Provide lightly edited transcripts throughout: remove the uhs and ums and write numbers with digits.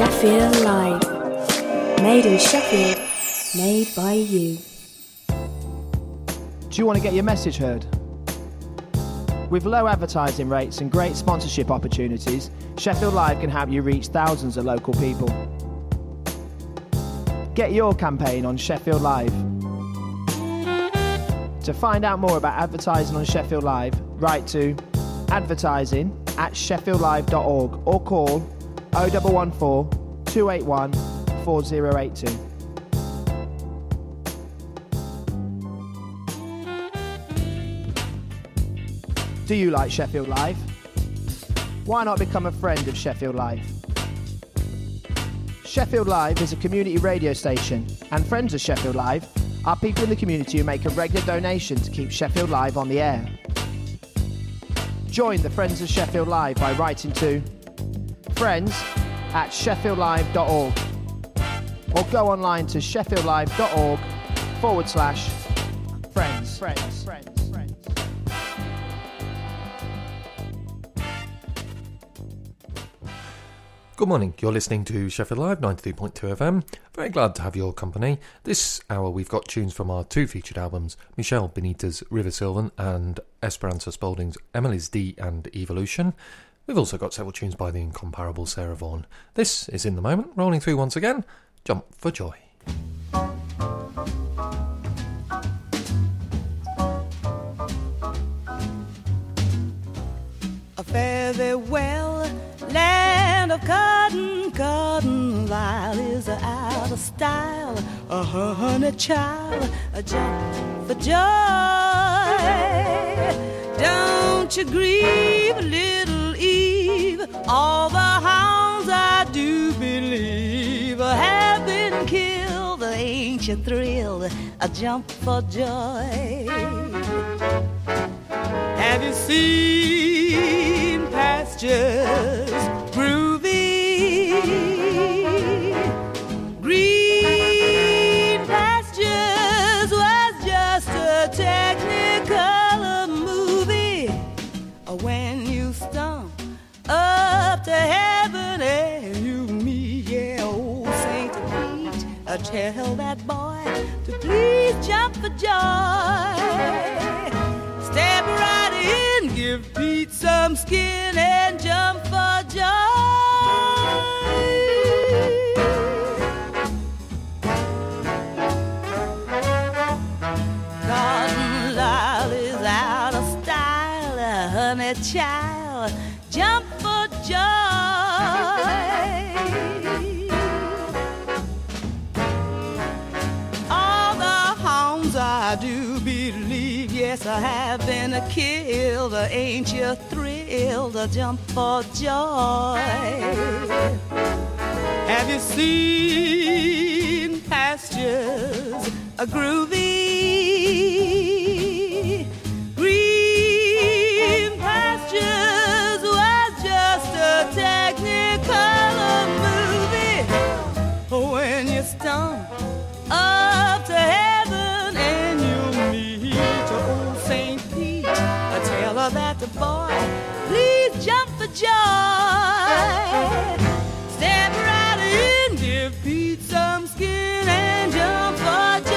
Sheffield Live. Made in Sheffield, made by you. Do you want to get your message heard? With low advertising rates and great sponsorship opportunities, Sheffield Live can help you reach thousands of local people. Get your campaign on Sheffield Live. To find out more about advertising on Sheffield Live, write to advertising@sheffieldlive.org or call 0114 281 4082. Do you like Sheffield Live? Why not become a friend of Sheffield Live? Sheffield Live is a community radio station, and friends of Sheffield Live are people in the community who make a regular donation to keep Sheffield Live on the air. Join the Friends of Sheffield Live by writing to friends@sheffieldlive.org or go online to sheffieldlive.org/friends. Good morning, you're listening to Sheffield Live 93.2 FM. Very glad to have your company. This hour we've got tunes from our two featured albums, Michelle Benita's River Sylvan and Esperanza Spalding's Emily's D and Evolution. We've also got several tunes by the incomparable Sarah Vaughan. This is In the Moment, rolling through once again, Jump for Joy. Fare thee well, land of cotton, cotton vial is out of style. A honey child, a jump for joy. Don't you grieve, little Eve. All the hounds I do believe have been killed. Ain't you thrilled? A jump for joy. Have you seen pastures groovy? Green pastures was just a technicolor movie. When you stump up to heaven and you meet, yeah, old Saint Pete, tell that boy to please jump for joy. Step right in, give Pete some skin and jump for joy. Cotton Lyle is out of style, honey child, jump for joy. All the hounds I do believe, yes, I have been killed. Ain't you thrilled? Jump for joy. Have you seen pastures groovy? Green pastures was just a technicolor movie. When you stump up to heaven and you meet old St. Pete, tell her that the boy, please jump for joy. Step right in, give Pete some skin and jump for joy.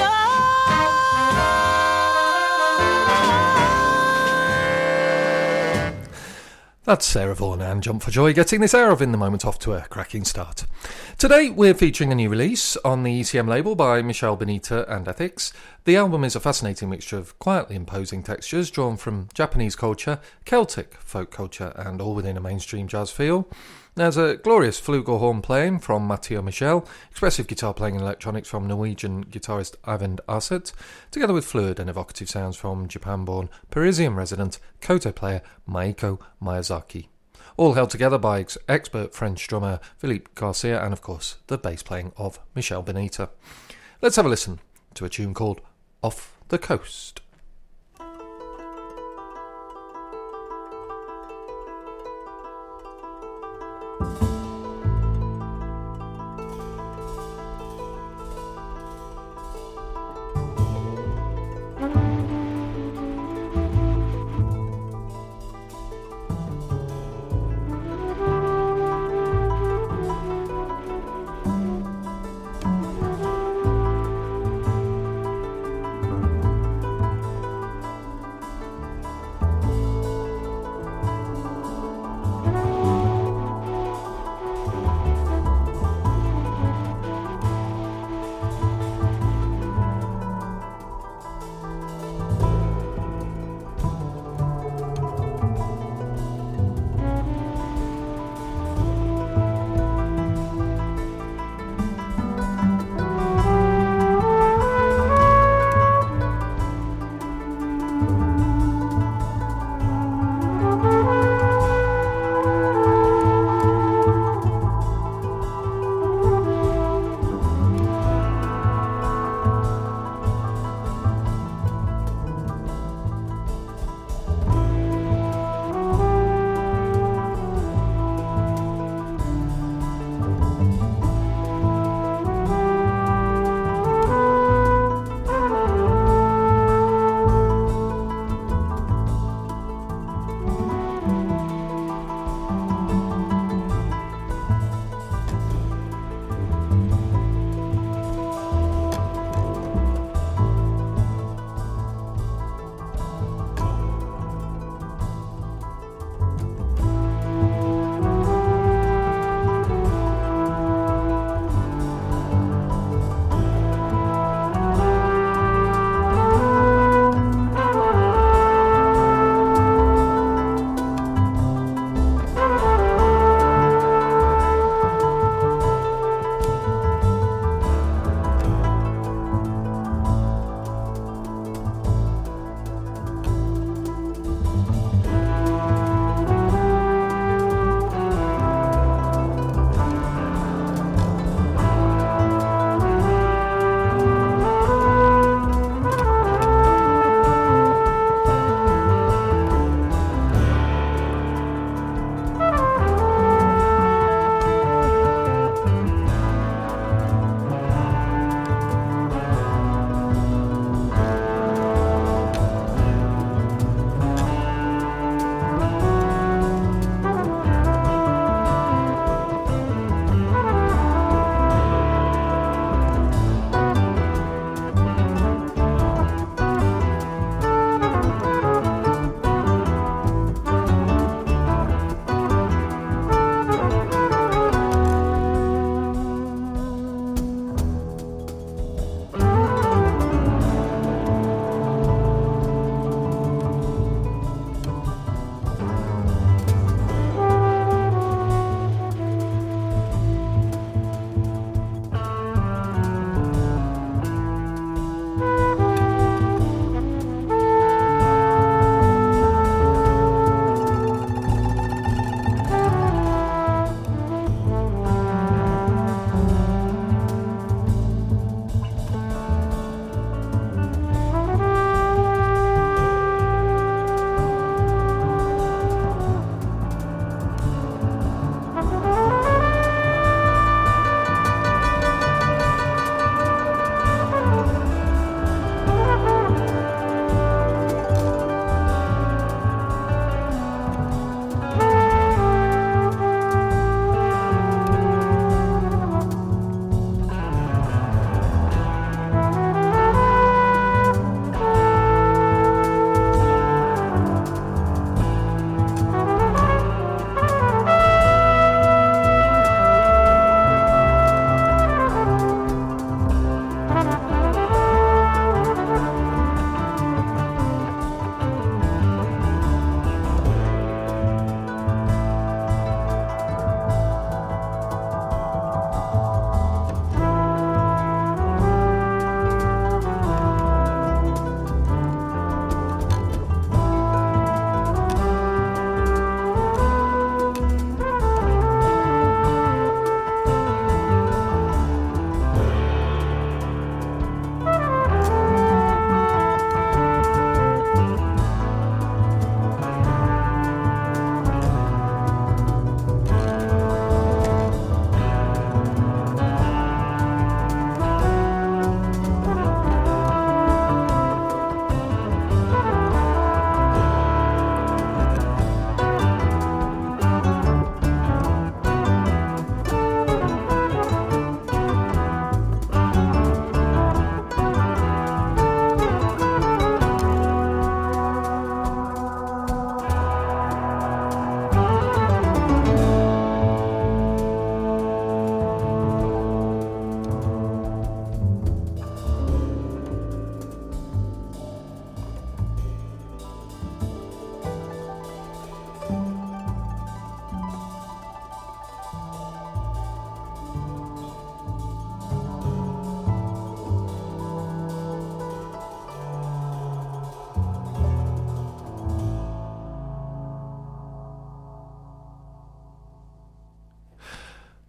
That's Sarah Vaughan and Jump for Joy, getting this hour of In the Moment off to a cracking start. Today we're featuring a new release on the ECM label by Michelle Benita and Ethics. The album is a fascinating mixture of quietly imposing textures drawn from Japanese culture, Celtic folk culture, and all within a mainstream jazz feel. There's a glorious flugelhorn playing from Matteo Michel, expressive guitar playing and electronics from Norwegian guitarist Eivind Arseth, together with fluid and evocative sounds from Japan-born Parisian resident koto player Maiko Miyazaki. All held together by expert French drummer Philippe Garcia and, of course, the bass playing of Michelle Benita. Let's have a listen to a tune called Off the Coast.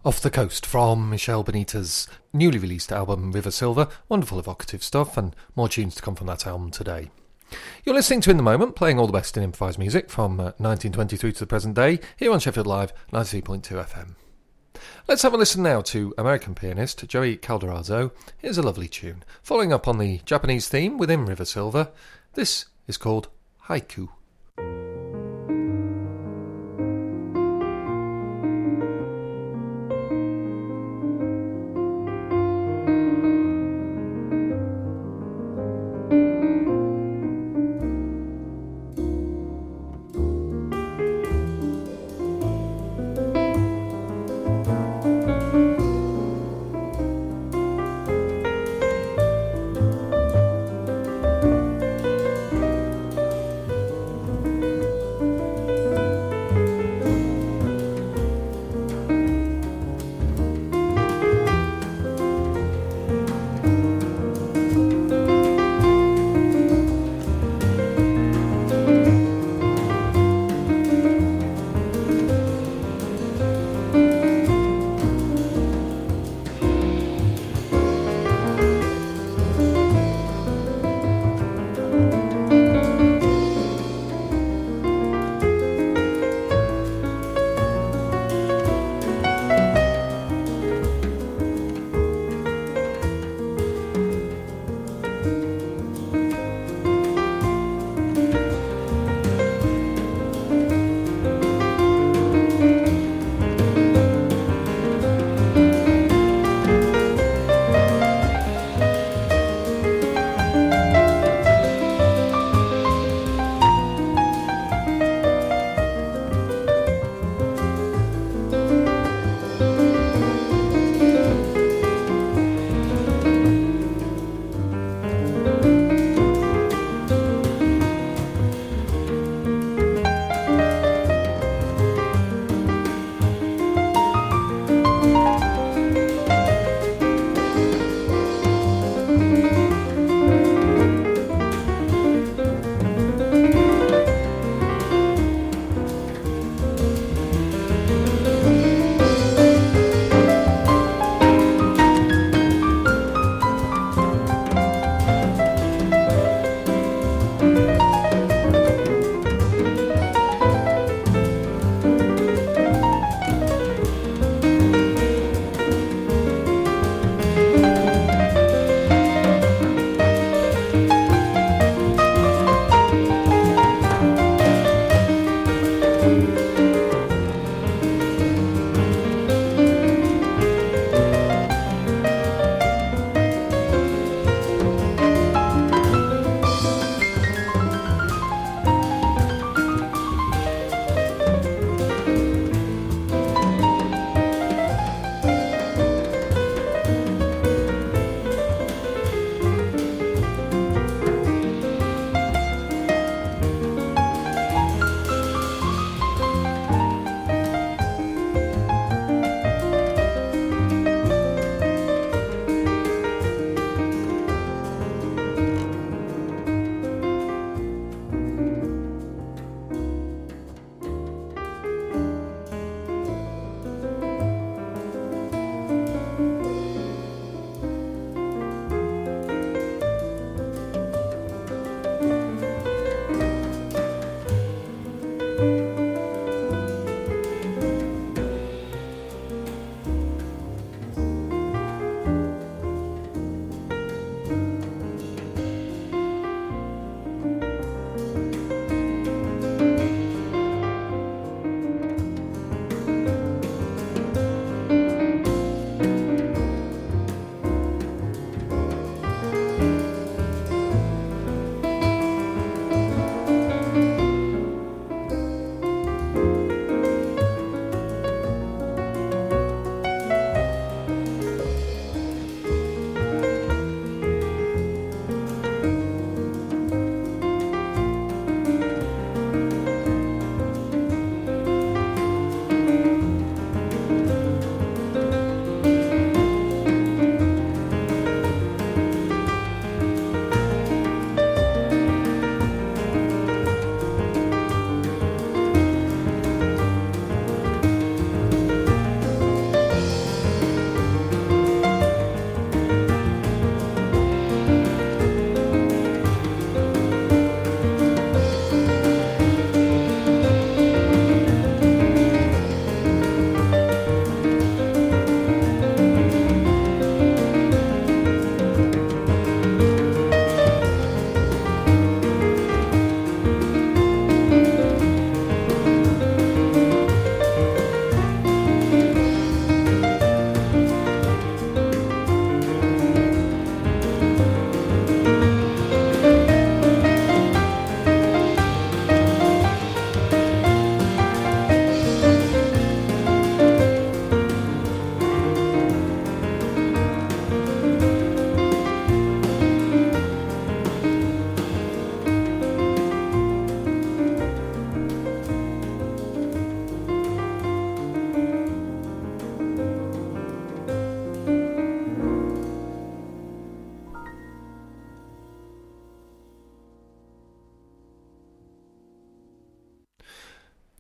Off the Coast from Michelle Bonita's newly released album River Silver. Wonderful evocative stuff, and more tunes to come from that album today. You're listening to In the Moment, playing all the best in improvised music from 1923 to the present day, here on Sheffield Live 93.2 FM. Let's have a listen now to American pianist Joey Calderazzo. Here's a lovely tune, following up on the Japanese theme within River Silver. This is called Haiku.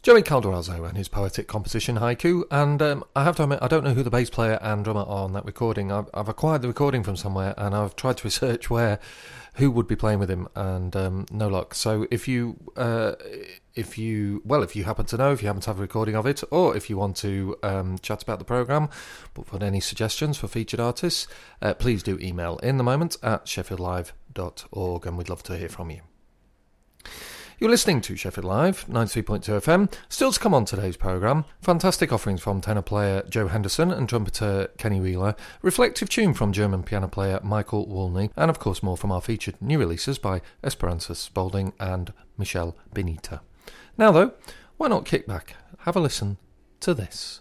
Joey Calderazzo and his poetic composition Haiku, and I have to admit, I don't know who the bass player and drummer are on that recording. I've acquired the recording from somewhere, and I've tried to research who would be playing with him, and no luck. So if you happen to know, if you happen to have a recording of it, or if you want to chat about the programme, but put any suggestions for featured artists, please do email inthemoment@sheffieldlive.org, and we'd love to hear from you. You're listening to Sheffield Live, 93.2 FM. Still to come on today's programme, fantastic offerings from tenor player Joe Henderson and trumpeter Kenny Wheeler, reflective tune from German piano player Michael Wolney, and of course more from our featured new releases by Esperanza Spalding and Michelle Benita. Now though, why not kick back, have a listen to this.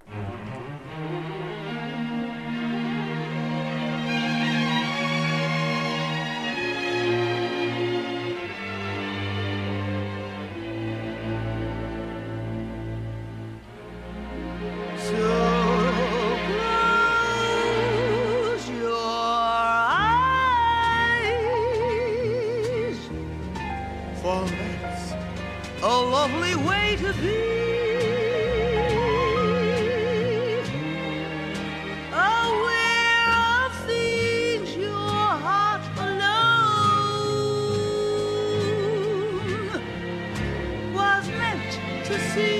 Lovely way to be, aware of things your heart alone was meant to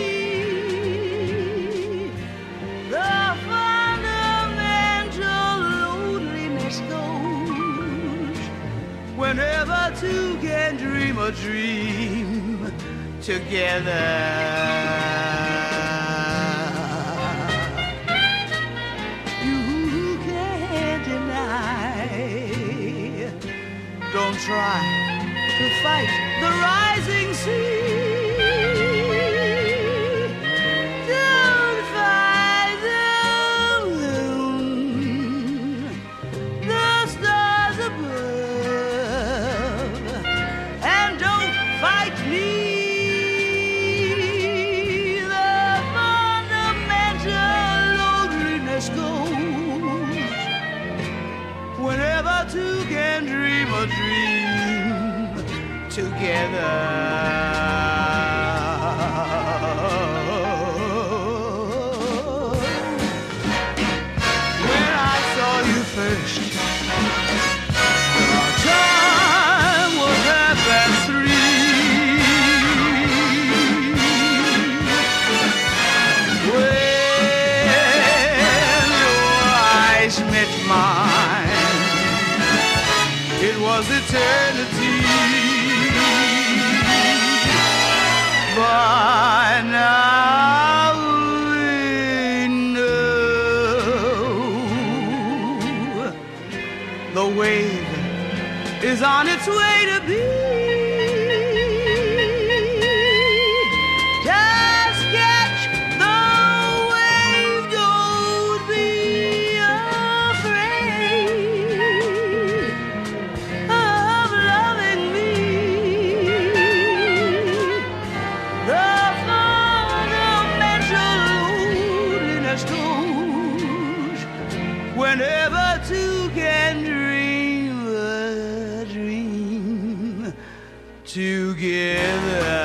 see. The fundamental loneliness goes whenever two can dream a dream together. You can't deny. Don't try to fight the rising sea. Don't fight the moon, the stars above, and don't fight me. Two can dream a dream together. When I saw you first, our time was 3:30. When your eyes met mine, it was eternity. By now we know the wave is on its way to be. Just catch the wave, don't be afraid of loving me. The fundamental loneliness goes whenever two can dream a dream together.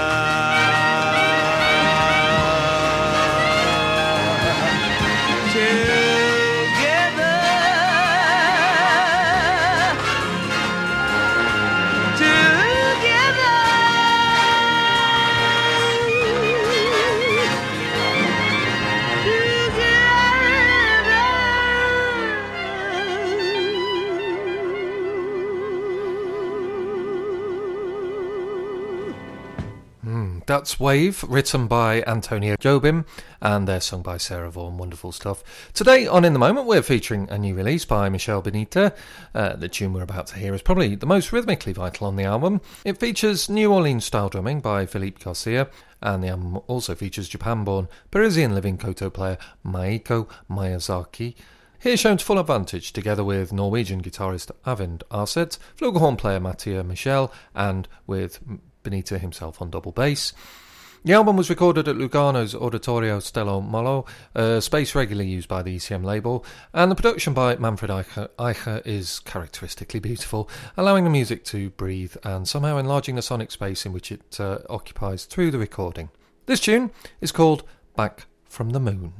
That's Wave, written by Antonio Jobim, and they're sung by Sarah Vaughan. Wonderful stuff. Today on In the Moment, we're featuring a new release by Michelle Benita. The tune we're about to hear is probably the most rhythmically vital on the album. It features New Orleans-style drumming by Philippe Garcia, and the album also features Japan-born Parisian living koto player Maiko Miyazaki. Here shown to full advantage, together with Norwegian guitarist Avind Arset, flugelhorn player Mattia Michel, and with Benita himself on double bass. The album was recorded at Lugano's Auditorio Stello Molo, a space regularly used by the ECM label, and the production by Manfred Eicher is characteristically beautiful, allowing the music to breathe and somehow enlarging the sonic space in which it occupies through the recording. This tune is called Back from the Moon.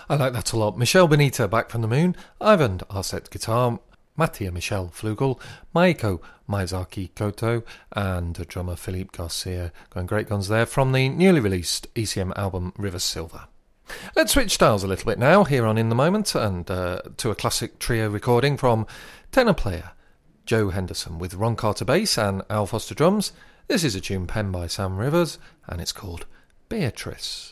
I like that a lot. Michelle Benita back from the moon, Ivan Arset guitar, Mattia Michel flugel, Maiko Maizaki koto, and drummer Philippe Garcia going great guns there from the newly released ECM album River Silver. Let's switch styles a little bit now here on In the Moment and to a classic trio recording from tenor player Joe Henderson with Ron Carter bass and Al Foster drums. This is a tune penned by Sam Rivers and it's called Beatrice.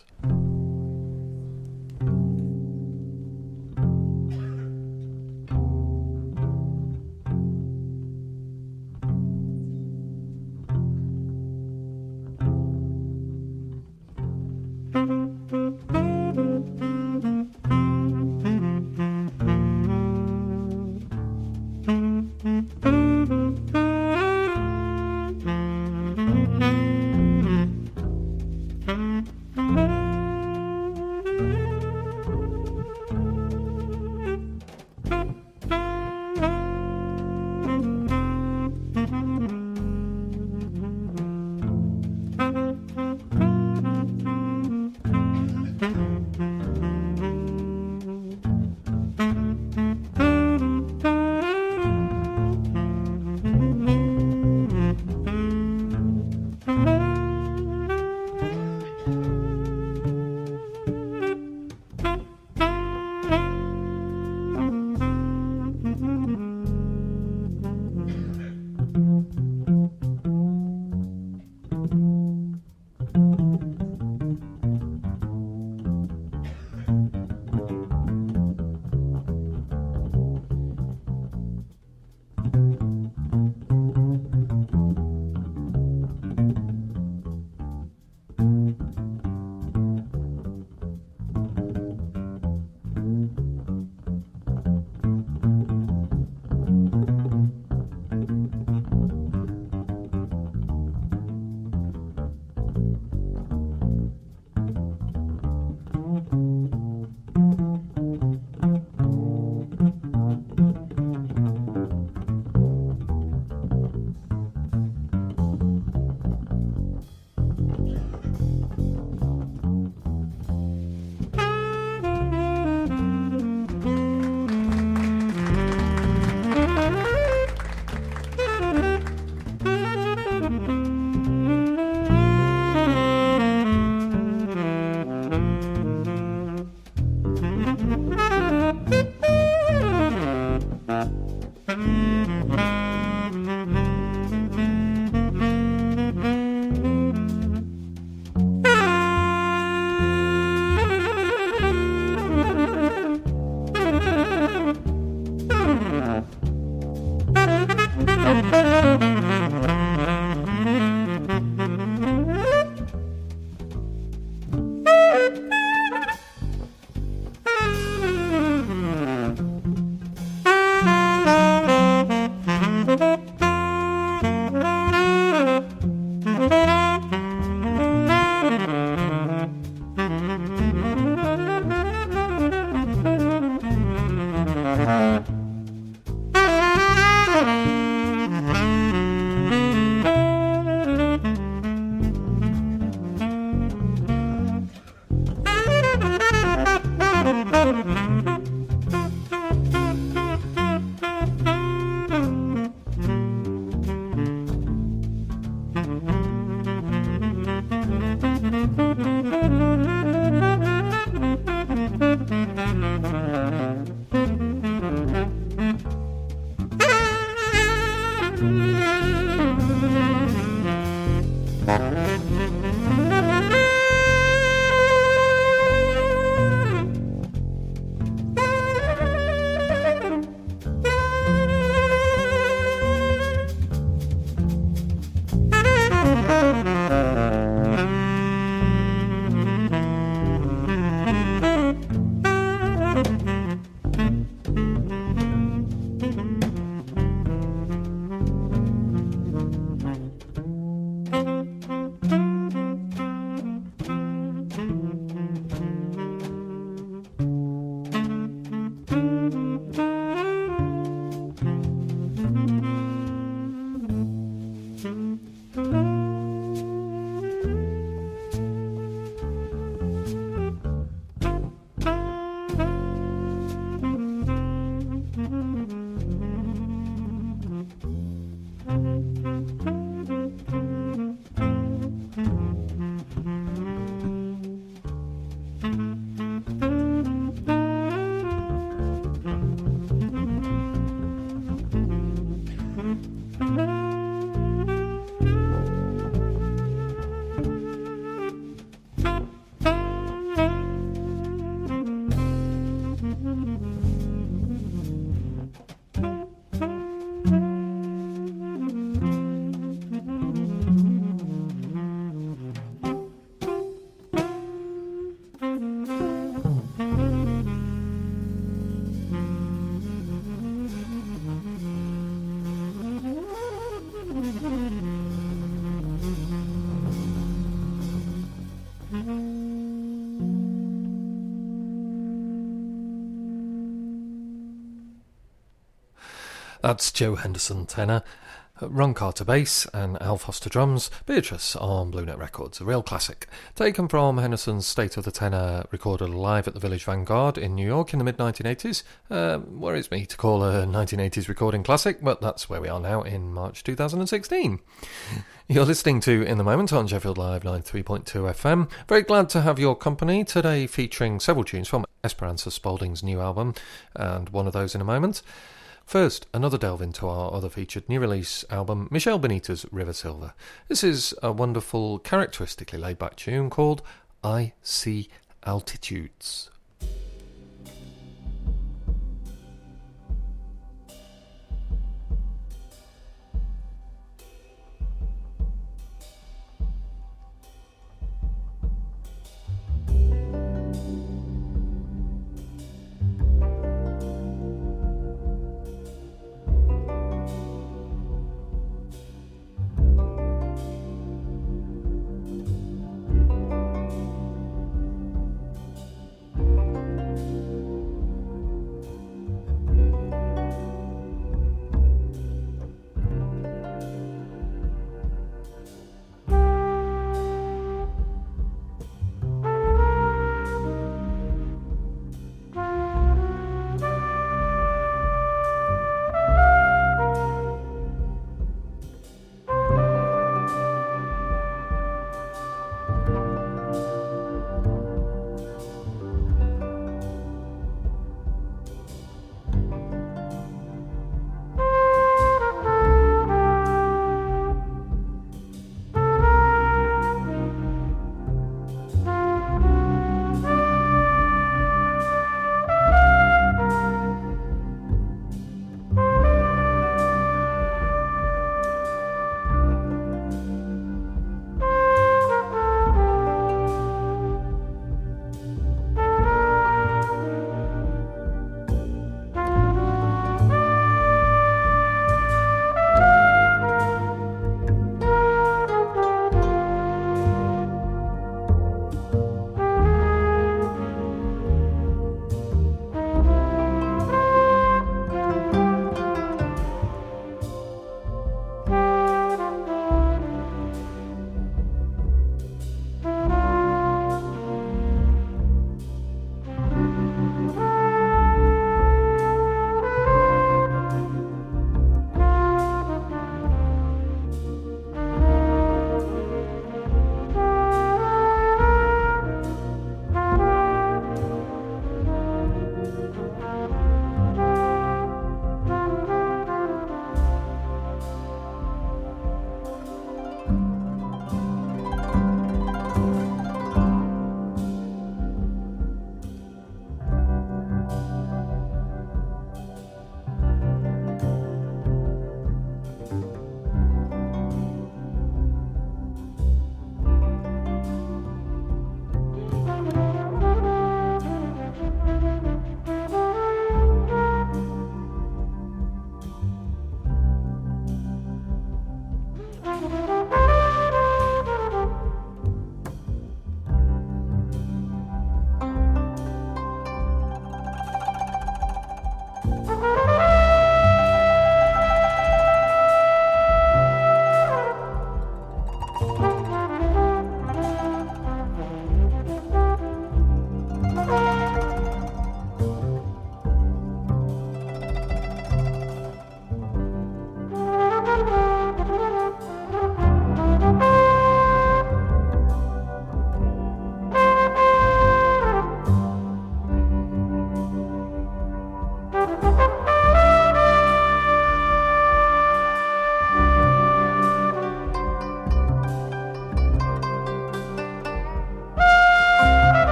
That's Joe Henderson tenor, Ron Carter bass and Al Foster drums, Beatrice on Blue Note Records, a real classic. Taken from Henderson's State of the Tenor, recorded live at the Village Vanguard in New York in the mid-1980s. Worries me to call a 1980s recording classic, but that's where we are now in March 2016. You're listening to In the Moment on Sheffield Live 93.2 FM. Very glad to have your company today, featuring several tunes from Esperanza Spalding's new album, and one of those in a moment. First, another delve into our other featured new release album, Michelle Bonita's River Silver. This is a wonderful, characteristically laid-back tune called I See Altitudes.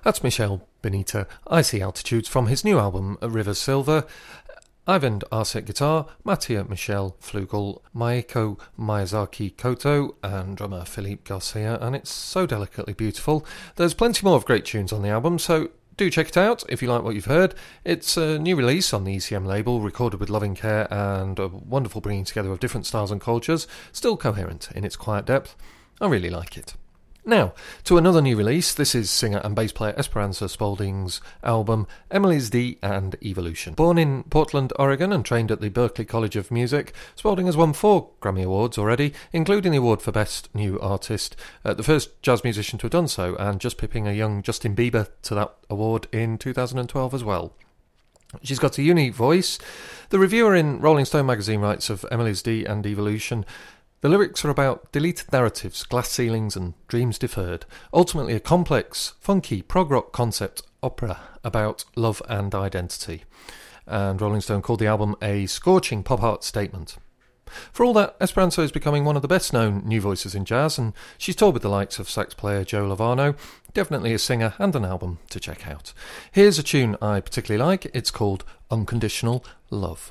That's Michel Benita, Icy Altitudes, from his new album River Silver. Ivan Arset guitar, Mattia Michel Flugel, Maeko Miyazaki Koto, and drummer Philippe Garcia, and it's so delicately beautiful. There's plenty more of great tunes on the album, so do check it out if you like what you've heard. It's a new release on the ECM label, recorded with loving care and a wonderful bringing together of different styles and cultures, still coherent in its quiet depth. I really like it. Now, to another new release. This is singer and bass player Esperanza Spalding's album Emily's D and Evolution. Born in Portland, Oregon, and trained at the Berklee College of Music, Spalding has won 4 Grammy Awards already, including the award for Best New Artist, the first jazz musician to have done so, and just pipping a young Justin Bieber to that award in 2012 as well. She's got a unique voice. The reviewer in Rolling Stone magazine writes of Emily's D and Evolution, the lyrics are about deleted narratives, glass ceilings and dreams deferred. Ultimately a complex, funky, prog rock concept opera about love and identity. And Rolling Stone called the album a scorching pop art statement. For all that, Esperanza is becoming one of the best known new voices in jazz, and she's toured with the likes of sax player Joe Lovano. Definitely a singer and an album to check out. Here's a tune I particularly like. It's called Unconditional Love.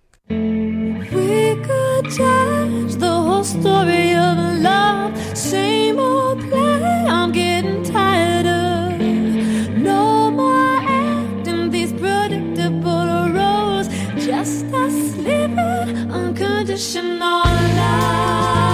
We could change the whole story of love. Same old play, I'm getting tired of. No more acting these predictable roles. Just us living unconditional love.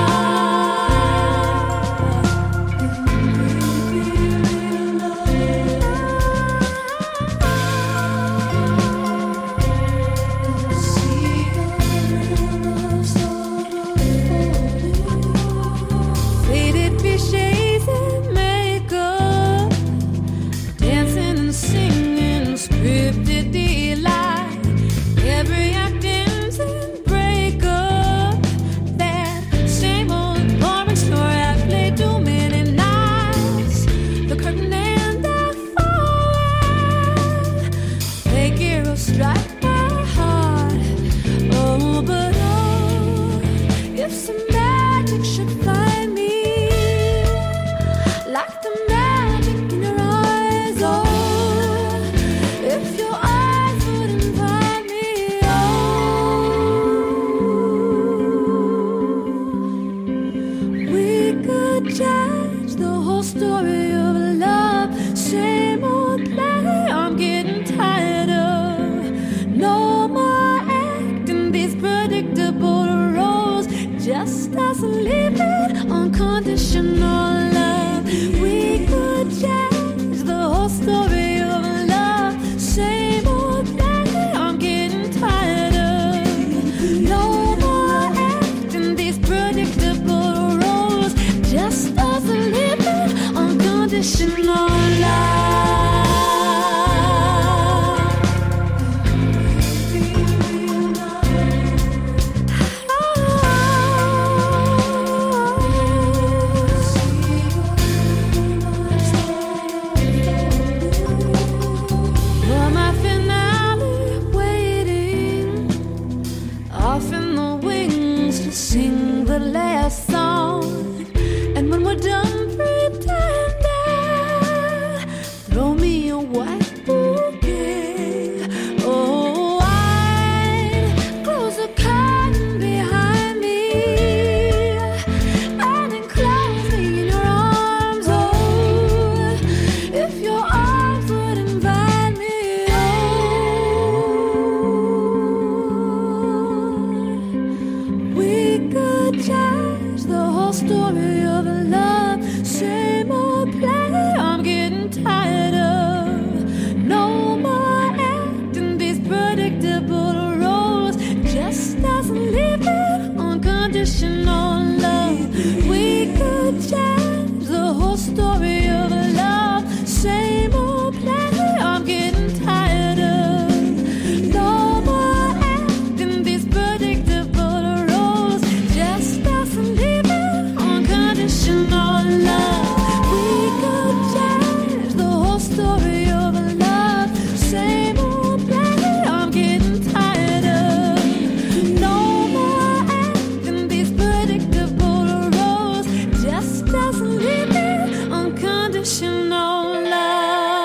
Unconditional love.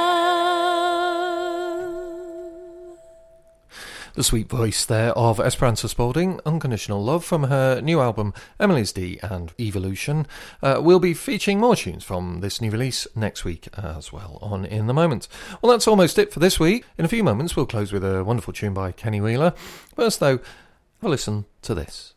The sweet voice there of Esperanza Spalding, Unconditional Love, from her new album Emily's D and Evolution. We'll be featuring more tunes from this new release next week as well on In the Moment. Well, that's almost it for this week. In a few moments we'll close with a wonderful tune by Kenny Wheeler. First though, we'll listen to this.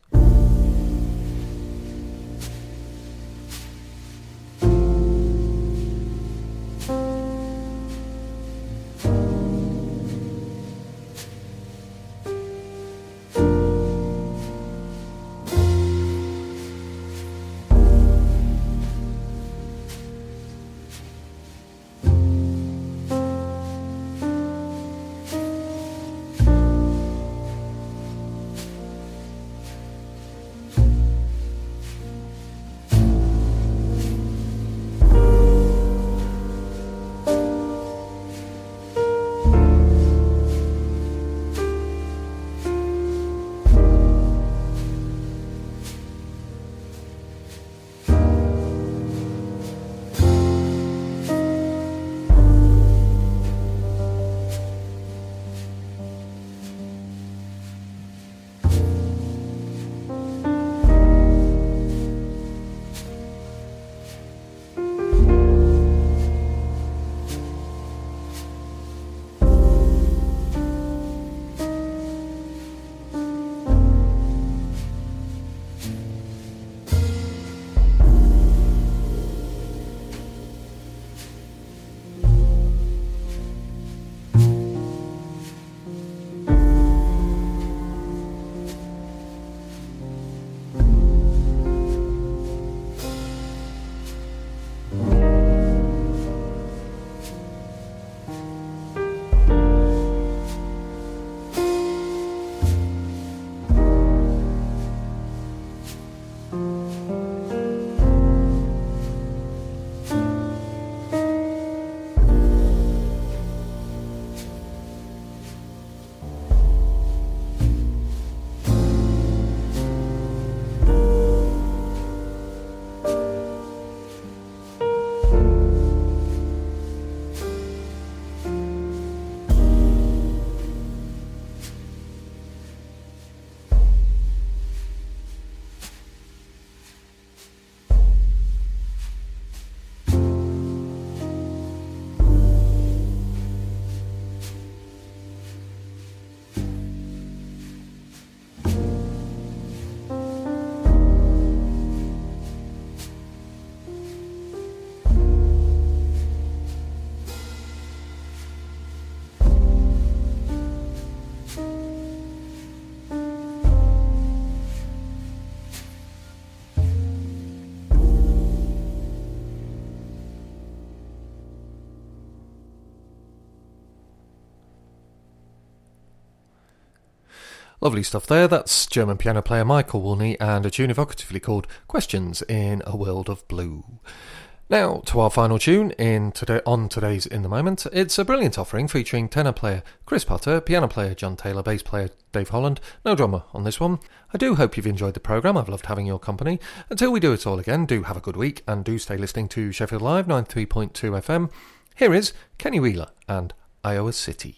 Lovely stuff there. That's German piano player Michael Woolney and a tune evocatively called Questions in a World of Blue. Now to our final tune on today's In the Moment. It's a brilliant offering featuring tenor player Chris Potter, piano player John Taylor, bass player Dave Holland. No drummer on this one. I do hope you've enjoyed the programme. I've loved having your company. Until we do it all again, do have a good week and do stay listening to Sheffield Live 93.2 FM. Here is Kenny Wheeler and Iowa City.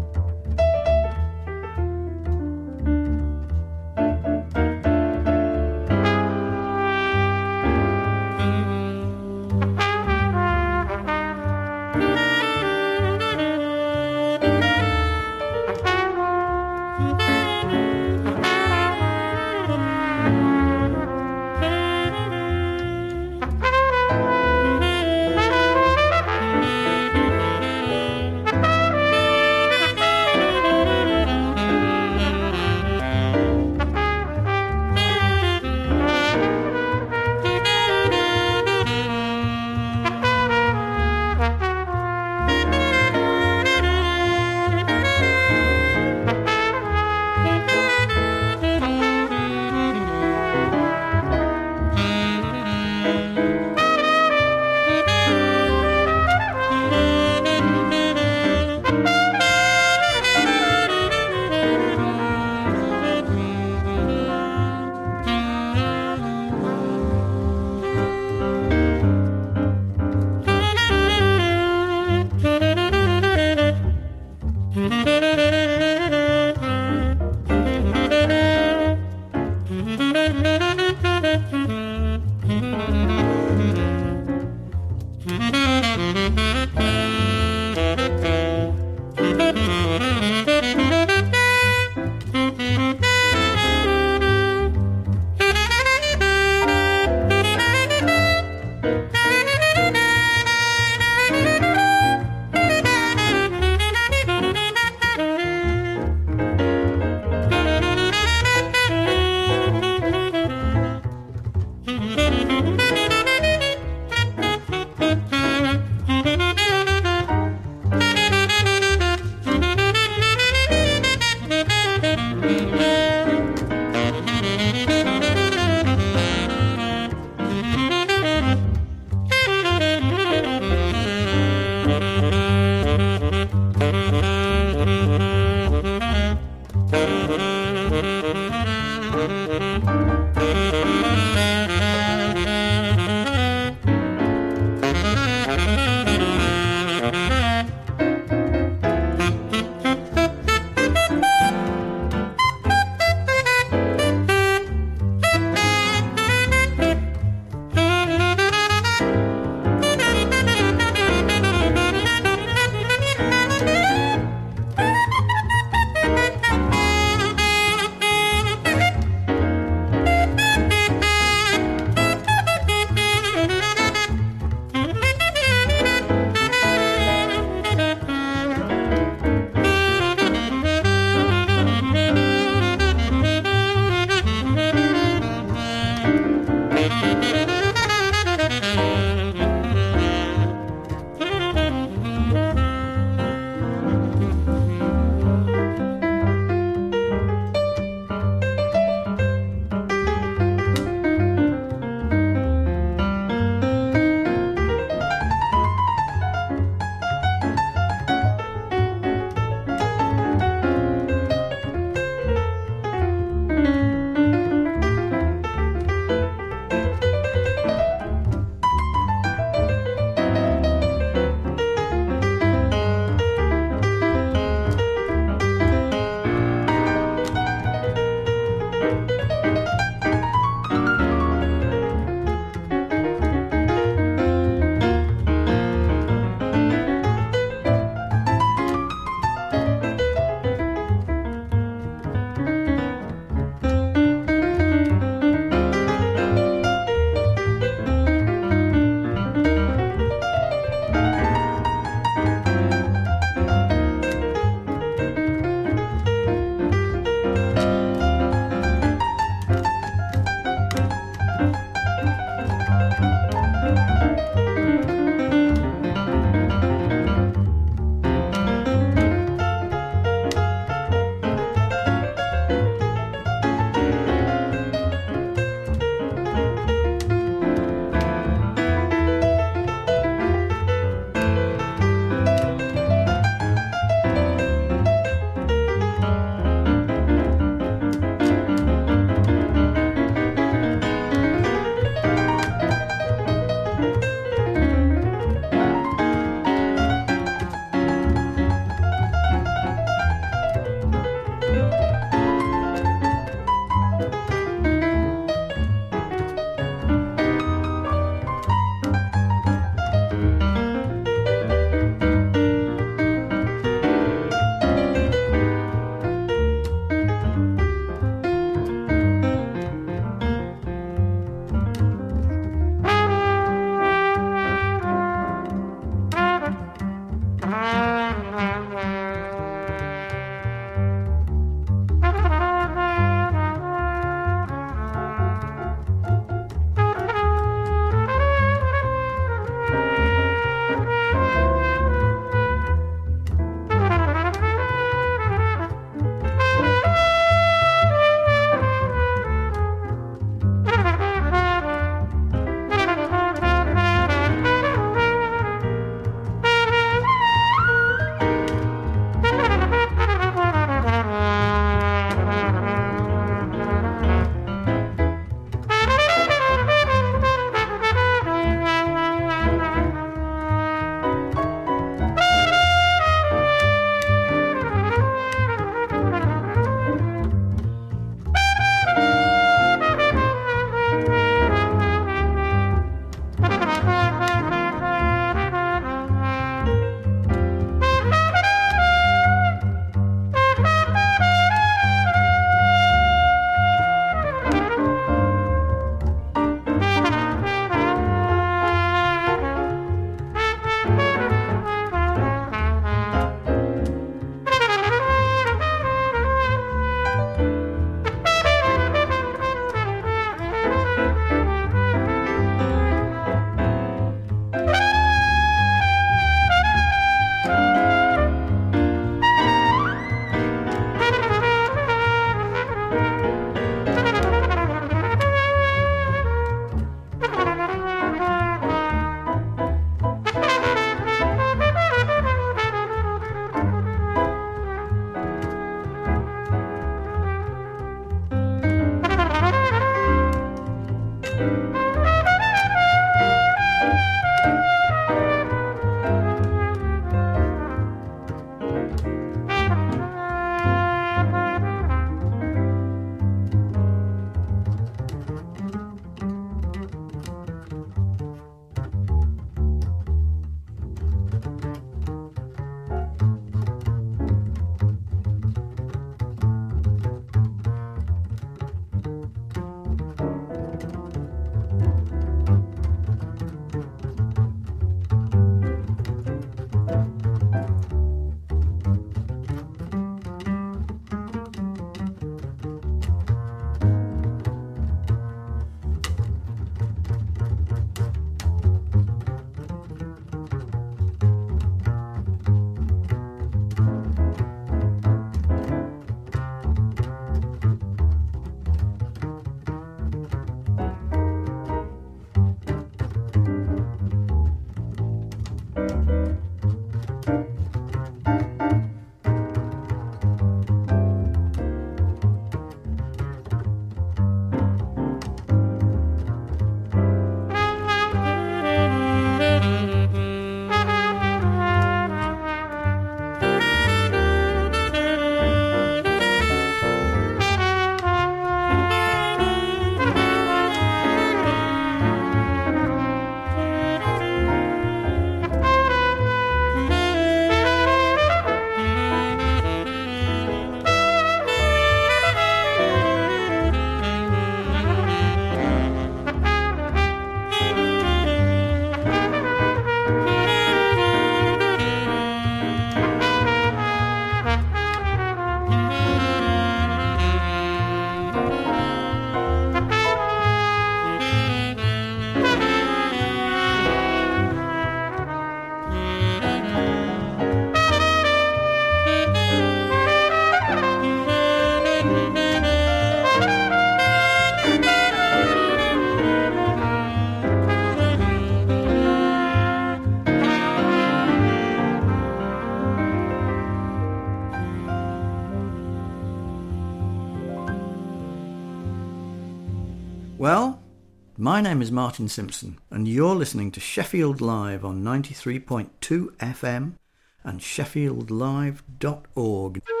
Well, my name is Martin Simpson, and you're listening to Sheffield Live on 93.2 FM and sheffieldlive.org.